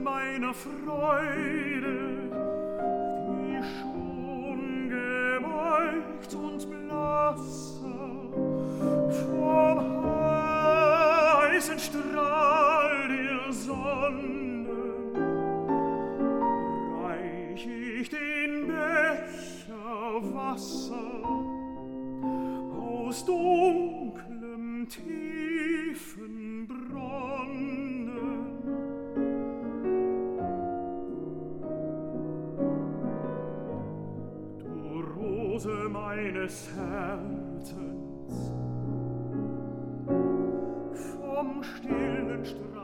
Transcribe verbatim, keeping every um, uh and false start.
meiner Freude, die schon gebeugt und blasser vom heißen Strahl der Sonne reich ich den Becher Wasser aus dunklem, tiefen Brunnen. Du Rose meines Herzens, vom stillen Strand